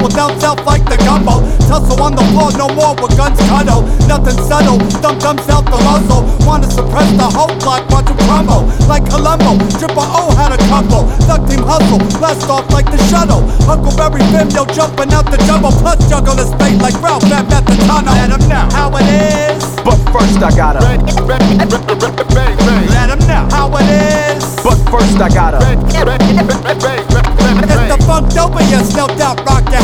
people down south like the gumbo. Tussle on the floor, no more with guns cuddle. Nothing subtle, dum-dum south the muzzle. Wanna suppress the whole block, watch them crumble. Like Columbo, Triple O had a couple. Thug team hustle, blast off like the shuttle. Huckleberry Finn, yo, jumping out the jumbo. Plus juggle the spade like Ralph at the tunnel. Let him know how it is. But first I gotta Let him know how it is. But first I gotta